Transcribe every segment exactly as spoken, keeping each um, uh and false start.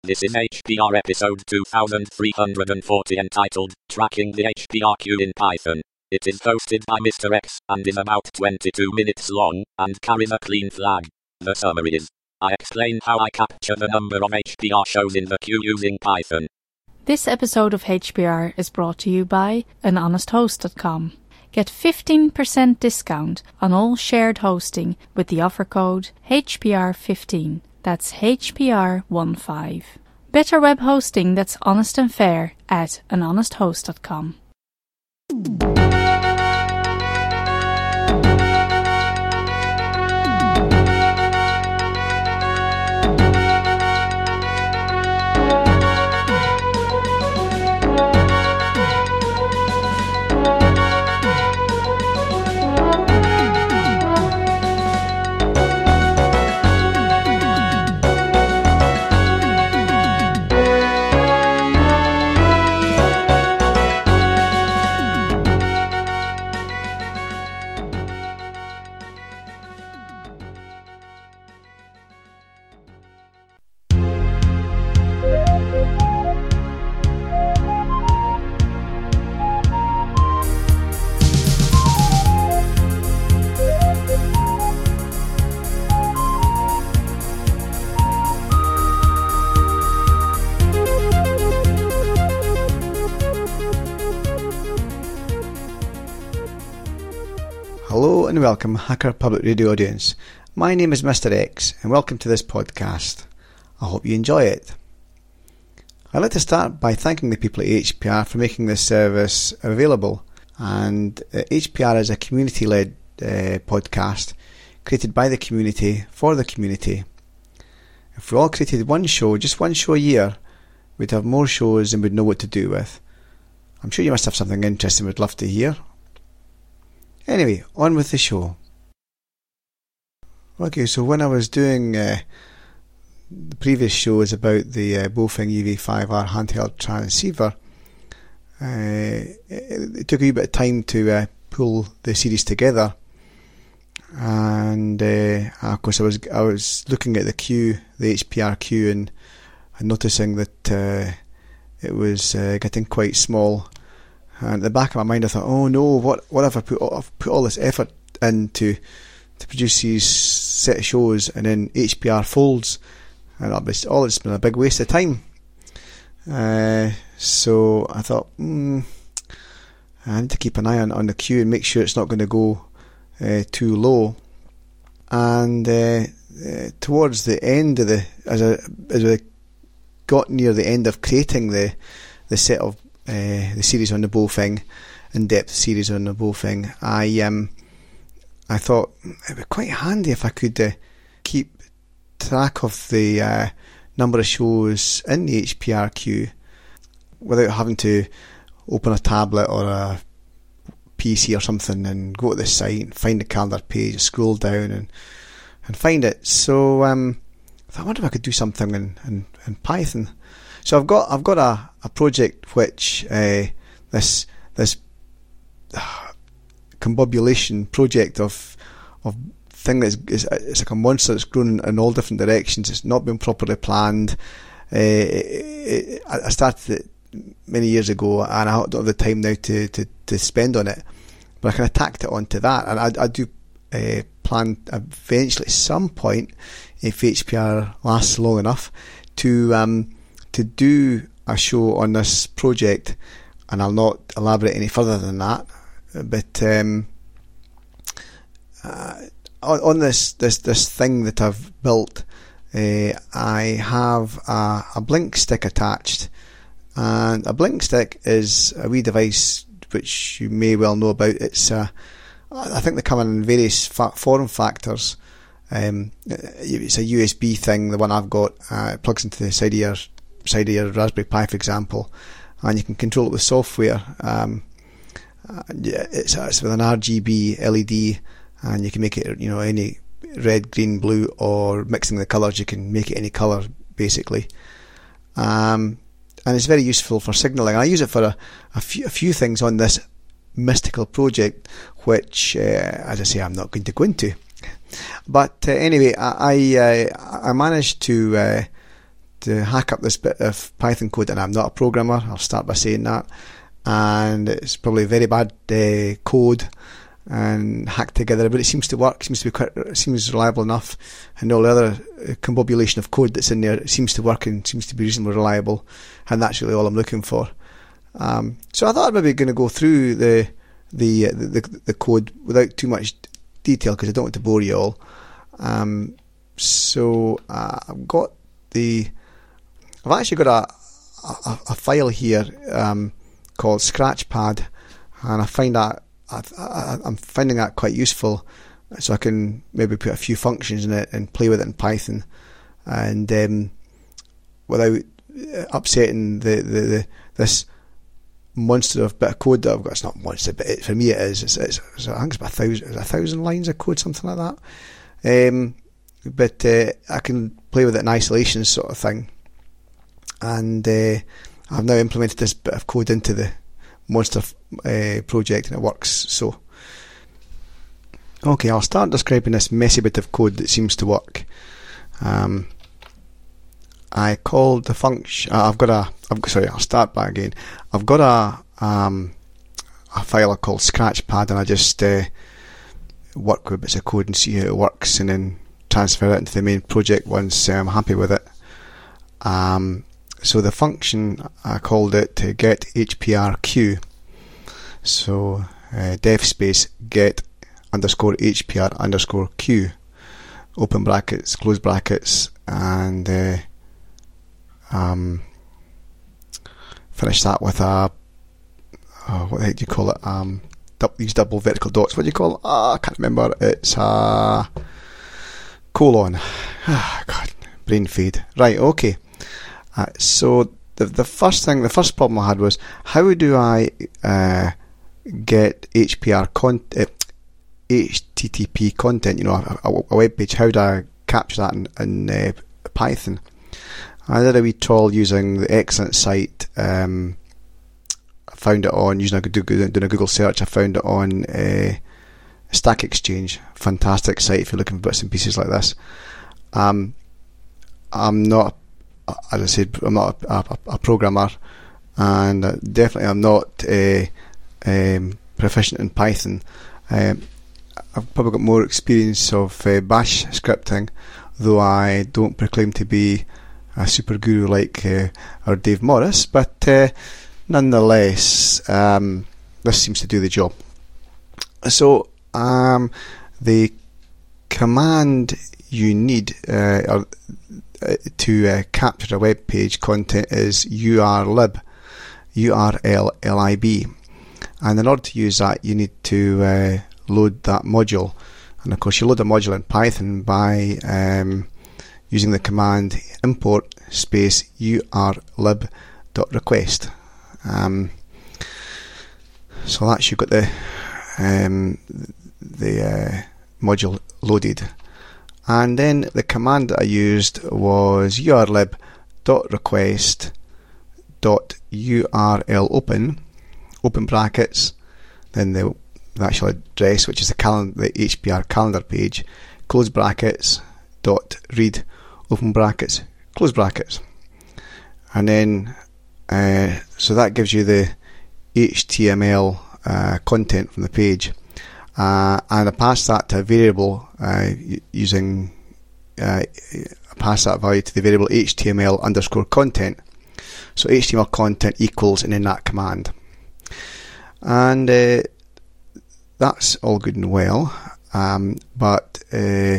This is H P R episode two thousand three hundred forty entitled Tracking the H P R Queue in Python. It is hosted by Mister X and is about twenty-two minutes long and carries a clean flag. The summary is, I explain how I capture the number of H P R shows in the queue using Python. This episode of H P R is brought to you by an honest host dot com. Get fifteen percent discount on all shared hosting with the offer code H P R fifteen. That's H P R fifteen. Better web hosting that's honest and fair at an honest host dot com. Hello and welcome, Hacker Public Radio audience. My name is Mister X and welcome to this podcast. I hope you enjoy it. I'd like to start by thanking the people at H P R for making this service available. And uh, H P R is a community-led uh, podcast created by the community for the community. If we all created one show, just one show a year, we'd have more shows than we'd know what to do with. I'm sure you must have something interesting we'd love to hear. Anyway, on with the show. Okay, so when I was doing uh, the previous shows about the uh, Baofeng U V five R handheld transceiver, uh, it, it took a wee bit of time to uh, pull the series together, and uh, of course I was I was looking at the queue, the H P R queue, and, and noticing that uh, it was uh, getting quite small. And at the back of my mind I thought, oh no, what what have I put I've put all this effort into to produce these set of shows, and then H P R folds, and it's all it's been a big waste of time. Uh, so I thought, hmm, I need to keep an eye on, on the queue and make sure it's not going to go uh, too low. And uh, uh, towards the end of the as I as I got near the end of creating the the set of Uh, the series on the Baofeng, in-depth series on the Baofeng, I um, I thought it would be quite handy if I could uh, keep track of the uh, number of shows in the H P R queue without having to open a tablet or a P C or something and go to the site and find the calendar page, scroll down and and find it. So um, I thought, I wonder if I could do something in, in, in Python. So I've got I've got a, a project which uh, this this uh, combobulation project of of thing that's is it's like a monster that's grown in, in all different directions. It's not been properly planned. Uh, it, it, I started it many years ago, and I don't have the time now to, to, to spend on it. But I kind of tacked it onto that, and I, I do uh, plan eventually at some point, if H P R lasts long enough, to um. to do a show on this project, and I'll not elaborate any further than that. But um, uh, on, on this, this this thing that I've built, uh, I have a, a blink stick attached, and a blink stick is a wee device which you may well know about. It's a, I think they come in various fa- form factors. Um, it's a U S B thing. The one I've got, uh, it plugs into the side of your side of your Raspberry Pi, for example, and you can control it with software. Um, uh, it's, it's with an R G B L E D, and you can make it, you know, any red, green, blue, or mixing the colours. You can make it any colour basically, um, and it's very useful for signalling. I use it for a, a few a few things on this mystical project, which, uh, as I say, I'm not going to go into. But uh, anyway, I I, uh, I managed to uh, to hack up this bit of Python code, and I'm not a programmer, I'll start by saying that, and it's probably very bad uh, code and hacked together, but it seems to work, seems to be quite, it seems reliable enough, and all the other combobulation of code that's in there, it seems to work and seems to be reasonably reliable, and that's really all I'm looking for. Um, so I thought I'd maybe going to go through the the, uh, the the the code without too much detail, because I don't want to bore you all. Um, so uh, I've got the I've actually got a a, a file here um, called Scratchpad, and I find that I, I, I'm finding that quite useful, so I can maybe put a few functions in it and play with it in Python, and um, without upsetting the, the, the this monster of bit of code that I've got. It's not monster, but it, for me it is. It's, it's, it's I think it's about a thousand, it's a thousand lines of code, something like that. Um, but uh, I can play with it in isolation, sort of thing. And uh, I've now implemented this bit of code into the monster uh, project, and it works. So, okay, I'll start describing this messy bit of code that seems to work. Um, I called the function. Uh, I've got a. I've, sorry, I'll start back again. I've got a um, a file called Scratchpad, and I just uh, work with bits of code and see how it works, and then transfer it into the main project once uh, I'm happy with it. Um, so the function, I called it to get H P R Q. So uh, def space get underscore H P R underscore Q, open brackets, close brackets, and uh, um, finish that with a oh, what the heck do you call it? Um, these double vertical dots. What do you call it? Oh, I can't remember. It's a colon. Ah, God, brain fade. Right. Okay. Uh, so the the first thing, the first problem I had was, how do I uh, get H P R content, uh, H T T P content? You know, a, a, a web page. How do I capture that in, in uh, Python? I did a wee troll using the excellent site. Um, I found it on using a doing a Google search. I found it on uh, Stack Exchange. Fantastic site if you're looking for bits and pieces like this. Um, I'm not. As I said, I'm not a, a, a programmer, and uh, definitely I'm not uh, um, proficient in Python. Um, I've probably got more experience of uh, Bash scripting, though I don't proclaim to be a super guru like uh, our Dave Morris, but uh, nonetheless, um, this seems to do the job. So um, the command you need uh, or to uh, capture a web page content is urlib, U R L L I B, and in order to use that you need to uh, load that module, and of course you load a module in Python by um, using the command import space urlib dot request. Um, so that's, you've got the um, the uh, module loaded. And then the command that I used was urlib dot request dot url open, open brackets, then the, the actual address, which is the calendar, the H P R calendar page, close brackets, dot read, open brackets, close brackets, and then uh, so that gives you the H T M L uh, content from the page. Uh, and I pass that to a variable uh, using uh, I pass that value to the variable H T M L underscore content. So H T M L content equals, and then that command, and uh, that's all good and well. Um, but uh,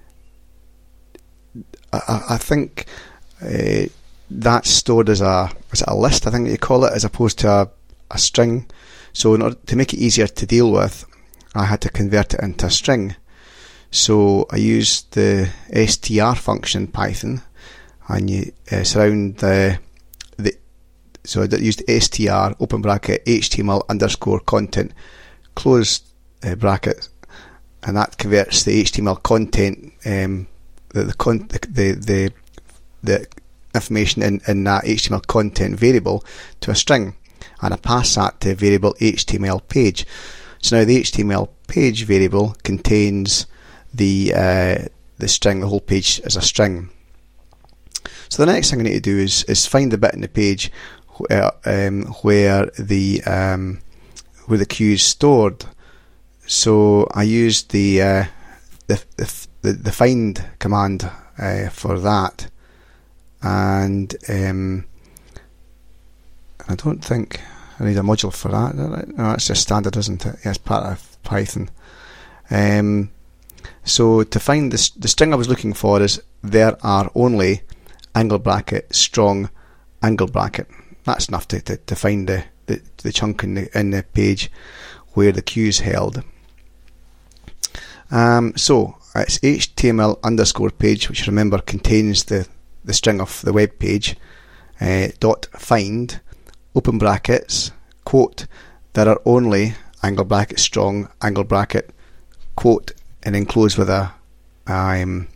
I, I think uh, that's stored as a as a list, I think you call it, as opposed to a, a string. So in order to make it easier to deal with, I had to convert it into a string. So I used the str function in Python, and you uh, surround the the so I used str open bracket H T M L underscore content close uh, bracket, and that converts the H T M L content um, the the, con- the the the the information in, in that H T M L content variable to a string, and I pass that to variable H T M L page. So now the H T M L page variable contains the uh, the string, the whole page as a string. So the next thing I need to do is is find the bit in the page where um, where the um, where the queue is stored. So I used the uh, the, the the the find command uh, for that, and um, I don't think I need a module for that. No, that's just standard, isn't it? Yeah, it's part of Python. Um, so to find the, the string I was looking for is there are only angle bracket strong angle bracket. That's enough to, to, to find the, the, the chunk in the, in the page where the queue is held. Um, so it's H T M L underscore page, which remember contains the, the string of the web page, uh, dot find, open brackets, quote, there are only angle bracket strong angle bracket, quote, and then close with a um,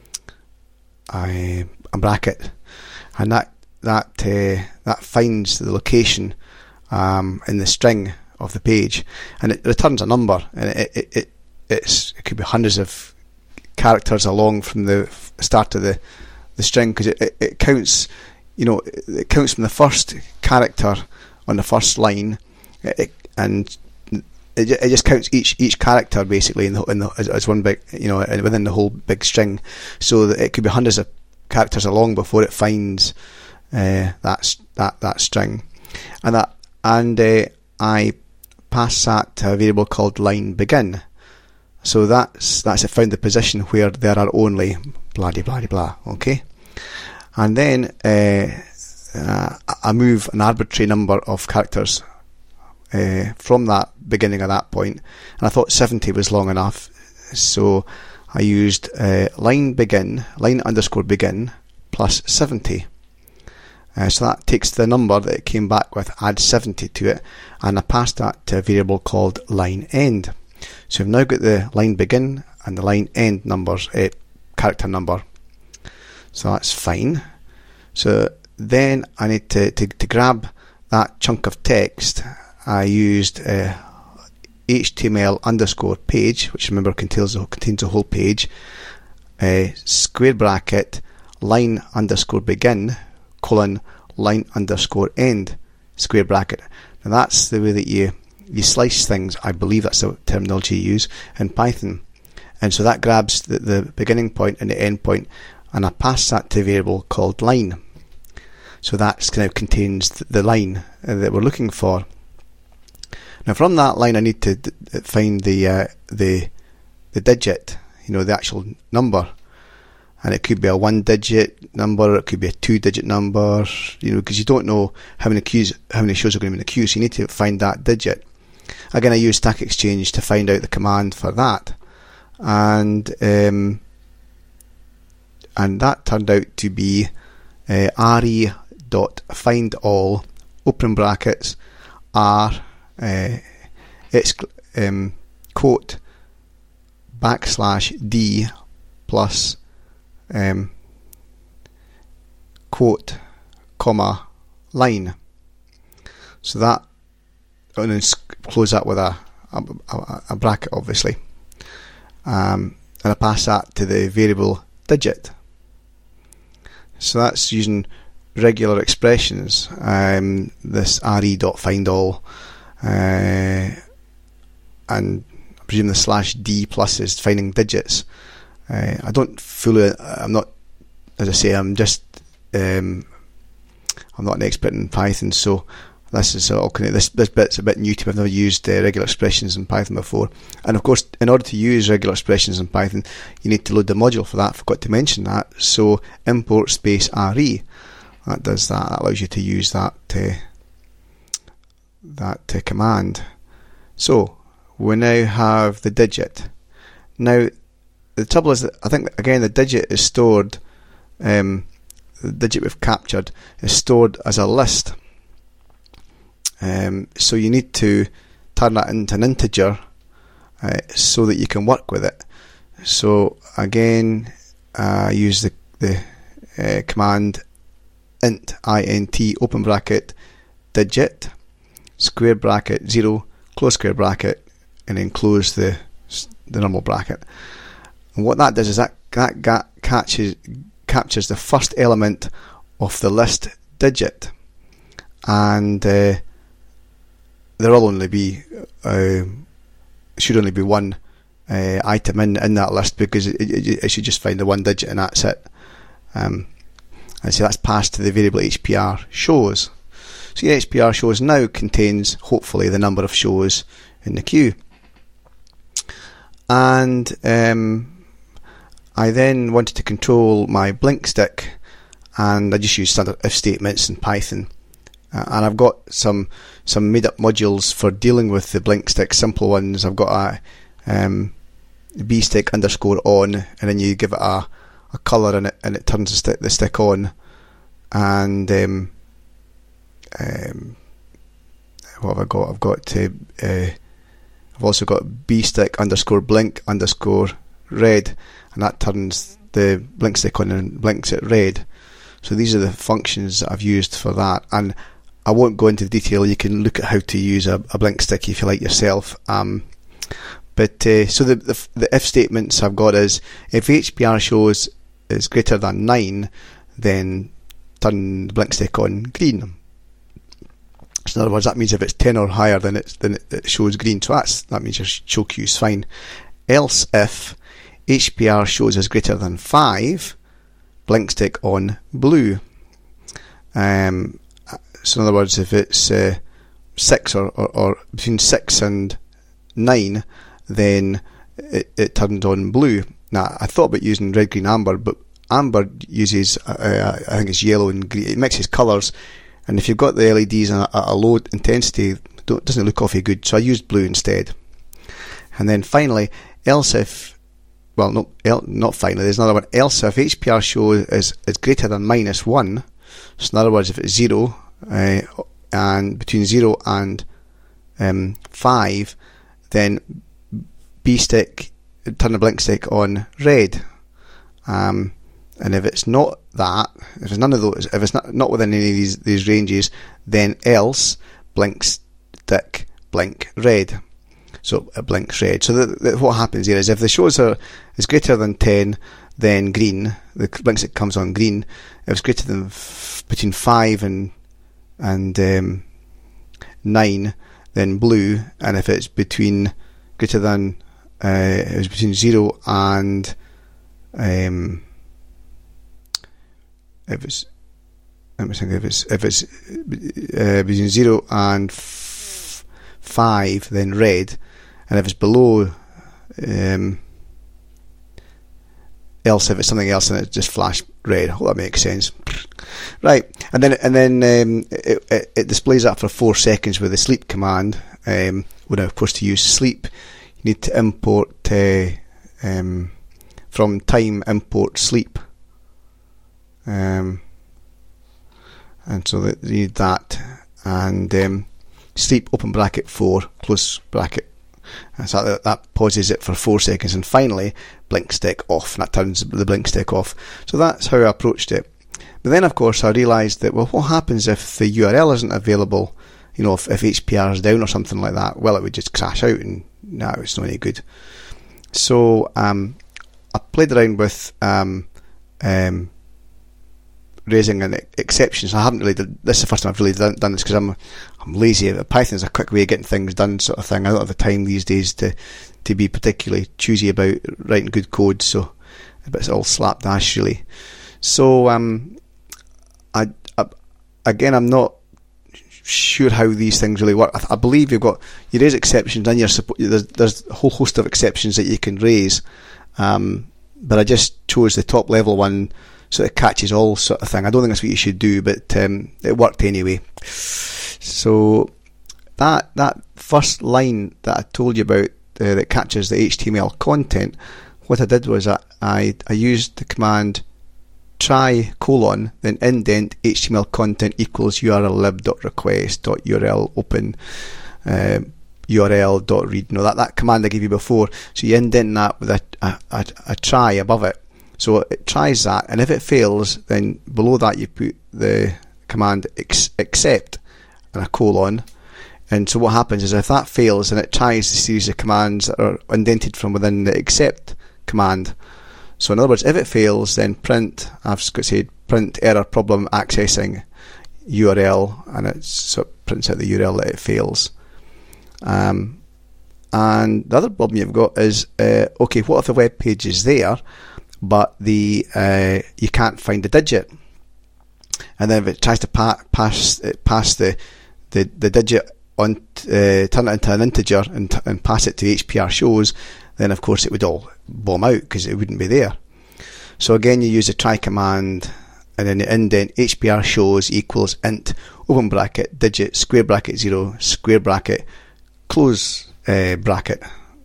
a, a bracket, and that that uh, that finds the location um, in the string of the page, and it returns a number, and it it, it it's it could be hundreds of characters along from the start of the the string, because it, it, it counts, you know, it counts from the first character on the first line, it, and it, it just counts each each character basically in the, in the as, as one big, you know, within the whole big string, so that it could be hundreds of characters along before it finds uh, that that that string, and that and uh, I pass that to a variable called line begin. So that's that's it found the position where there are only blah de blah de blah. Okay, and then uh, uh, I move an arbitrary number of characters uh, from that beginning of that point, and I thought seventy was long enough, so I used uh, line begin, line underscore begin plus seventy. Uh, so that takes the number that it came back with, add seventy to it, and I passed that to a variable called line end. So we've now got the line begin and the line end numbers, uh, character number. So that's fine. So then I need to, to, to grab that chunk of text. I used uh, H T M L underscore page, which remember contains, contains a whole page, uh, square bracket, line underscore begin, colon, line underscore end, square bracket. Now that's the way that you you slice things. I believe that's the terminology you use in Python. And so that grabs the, the beginning point and the end point, and I pass that to a variable called line. So that kind of contains the line that we're looking for. Now from that line I need to d- find the uh, the the digit, you know, the actual number. And it could be a one-digit number, it could be a two-digit number, you know, because you don't know how many queues, how many shows are going to be in the queue, so you need to find that digit. Again, I use Stack Exchange to find out the command for that, and um, and that turned out to be uh, re dot find all open brackets r uh, it's um, quote backslash d plus Um, quote, comma, line. So that, and then close that with a, a, a bracket, obviously. Um, and I pass that to the variable digit. So that's using regular expressions. Um, this re.findAll, uh, and I presume the slash d plus is finding digits. Uh, I don't fully, I'm not, as I say, I'm just, um, I'm not an expert in Python, so this is all kind of, this, this bit's a bit new to me. I've never used uh, regular expressions in Python before. And of course, in order to use regular expressions in Python, you need to load the module for that. I forgot to mention that. So import space re, that does that, that allows you to use that, uh, that uh, command. So we now have the digit. Now, the trouble is that I think, again, the digit is stored, um, the digit we've captured is stored as a list. Um, so you need to turn that into an integer uh, so that you can work with it. So again, uh, use the, the uh, command int, int, open bracket, digit, square bracket, zero, close square bracket, and then close the, the normal bracket. And what that does is that that catches captures the first element of the list digit, and uh, there'll only be uh, should only be one uh, item in in that list, because it, it, it should just find the one digit and that's it. Um, and so that's passed to the variable H P R shows. So your H P R shows now contains hopefully the number of shows in the queue. And um, I then wanted to control my blink stick, and I just used standard if statements in Python. Uh, and I've got some some made up modules for dealing with the blink stick, simple ones. I've got a um, bstick underscore on, and then you give it a, a colour and it and it turns the stick, the stick on. And um, um, what have I got? I've got to. Uh, I've also got bstick underscore blink underscore red, and that turns the blink stick on and blinks it red. So these are the functions that I've used for that, and I won't go into detail. You can look at how to use a, a blink stick if you like yourself. Um, but uh, so the, the the if statements I've got is if H P R shows is greater than nine, then turn the blink stick on green. So in other words, that means if it's ten or higher, then it's then it shows green. So that's that means your show queue is fine. Else if H P R shows is greater than five, blink stick on blue. Um, so in other words, if it's uh, six or, or, or between six and nine, then it, it turns on blue. Now I thought about using red, green, amber, but amber uses uh, I think it's yellow and green. It mixes colours. And if you've got the L E Ds at a low intensity, it doesn't look awfully good, so I used blue instead. And then finally, else if, well, no, el, not finally, there's another one, else if H P R show is, is greater than minus one, so in other words, if it's zero, uh, and between zero and um, five, then bstick, turn the blink stick on red. Um, And if it's not that, if it's none of those, if it's not, not within any of these, these ranges, then else blink stick blink red. So it blinks red. So that, that what happens here is if the shows are is greater than ten, then green. The blink stick comes on green. If it's greater than f- between five and and um, nine, then blue. And if it's between greater than uh, it was between zero and um. If it's, let me think. If it's if it's uh, between zero and f- five, then red, and if it's below, um, else if it's something else, then it just flash red. I hope that makes sense. Right, and then and then um, it, it, it displays that for four seconds with the sleep command. Um, well, of course, to use sleep, you need to import uh, um, from time import sleep. Um, and so that you need that, and um, sleep open bracket four close bracket, and so that, that pauses it for four seconds, and finally blink stick off, and that turns the blink stick off. So that's how I approached it. But then of course I realised that, well, what happens if the U R L isn't available? You know, if, if H P R is down or something like that, well, it would just crash out, and no, it's not any good. So um, I played around with um, um, raising an exceptions. I haven't really done this. Is the first time I've really done, done this because I'm I'm lazy. Python's a quick way of getting things done, sort of thing. I don't have the time these days to to be particularly choosy about writing good code. So, but it's all slapdash really. So um, I, I again I'm not sure how these things really work. I, I believe you've got you raise exceptions and you're suppo- there's there's a whole host of exceptions that you can raise. Um, but I just chose the top level one, so it catches all sort of thing. I don't think that's what you should do, but um, it worked anyway. So that that first line that I told you about uh, that catches the H T M L content, what I did was I, I, I used the command try colon then indent H T M L content equals urllib.request.url open uh, url.read. You know, that, that command I gave you before. So you indent that with a, a, a, a try above it. So it tries that, and if it fails, then below that you put the command ex- except and a colon. And so what happens is if that fails, then it tries the series of commands that are indented from within the except command. So in other words, if it fails, then print, I've said print error problem accessing U R L, and it sort of prints out the U R L that it fails. Um, and the other problem you've got is, uh, okay, what if the web page is there, but the uh, you can't find the digit? And then if it tries to pa- pass it pass the, the, the digit on, uh, turn it into an integer and, t- and pass it to H P R shows, then of course it would all bomb out because it wouldn't be there. So again, you use the try command, and then the indent H P R shows equals int open bracket digit square bracket zero square bracket close uh, bracket.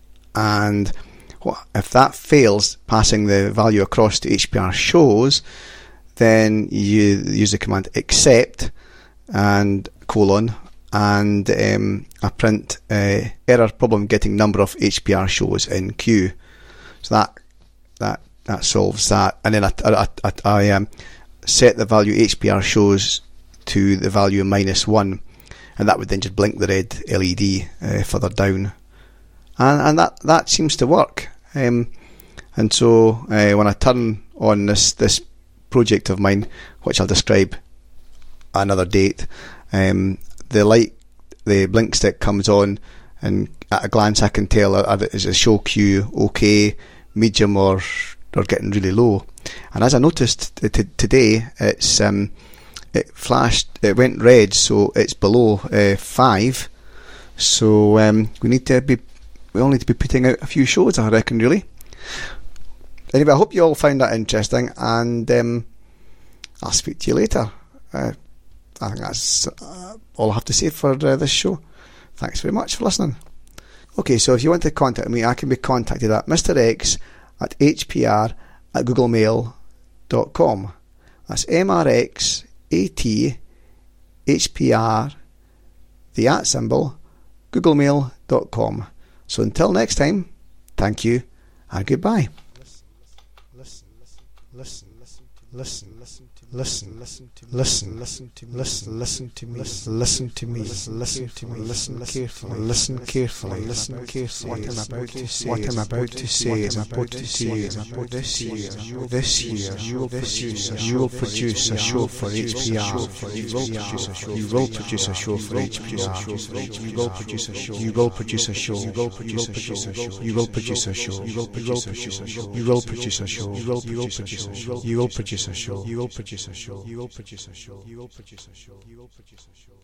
And what, if that fails passing the value across to H P R shows, then you use the command except and colon and um, I print uh, error problem getting number of H P R shows in queue. So that that that solves that. And then I, I, I, I um, set the value H P R shows to the value minus one, and that would then just blink the red L E D uh, further down, and and that that seems to work. Um, and so uh, when I turn on this this project of mine, which I'll describe another date, um, the light, the blink stick comes on, and at a glance I can tell is a show queue okay, medium, or or getting really low. And as I noticed t- t- today, it's um, it flashed, it went red, so it's below uh, five. So um, we need to be, we all need to be putting out a few shows, I reckon, really. Anyway, I hope you all found that interesting, and um, I'll speak to you later. Uh, I think that's uh, all I have to say for uh, this show. Thanks very much for listening. Okay, so if you want to contact me, I can be contacted at Mister X at H P R at googlemail dot com. That's M R X A T H P R, the at symbol, googlemail dot com. So until next time, thank you and goodbye. Listen, listen, listen, listen, listen, listen, listen, listen, listen to listen, listen to me, listen to me, listen to me, listen carefully, listen carefully, listen carefully. What I'm about to say, what I'm about to say is about to say is about this year, this year, you will produce, you will produce a show for H P R. You will produce a show for H P R. You will produce a show. You will produce a show. You will produce a show. You will produce a show. You will produce a show. You will produce a show. You will produce a show. You will produce a show. You will produce a show. You will produce a show. You will produce a show. You will produce a show.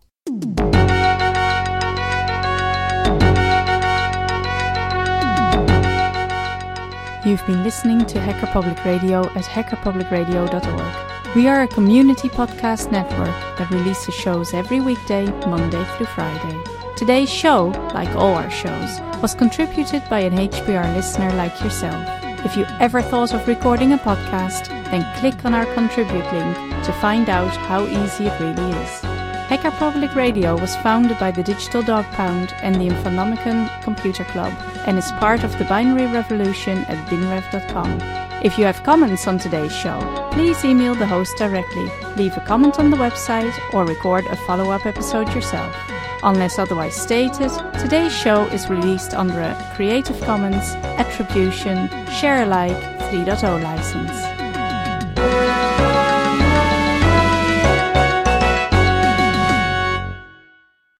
You've been listening to Hacker Public Radio at hacker public radio dot org. We are a community podcast network that releases shows every weekday, Monday through Friday. Today's show, like all our shows, was contributed by an H P R listener like yourself. If you ever thought of recording a podcast, then click on our contribute link to find out how easy it really is. Hacker Public Radio was founded by the Digital Dog Pound and the Infonomicon Computer Club and is part of the binary revolution at binrev dot com. If you have comments on today's show, please email the host directly, leave a comment on the website, or record a follow-up episode yourself. Unless otherwise stated, today's show is released under a Creative Commons Attribution Share Alike three point oh license.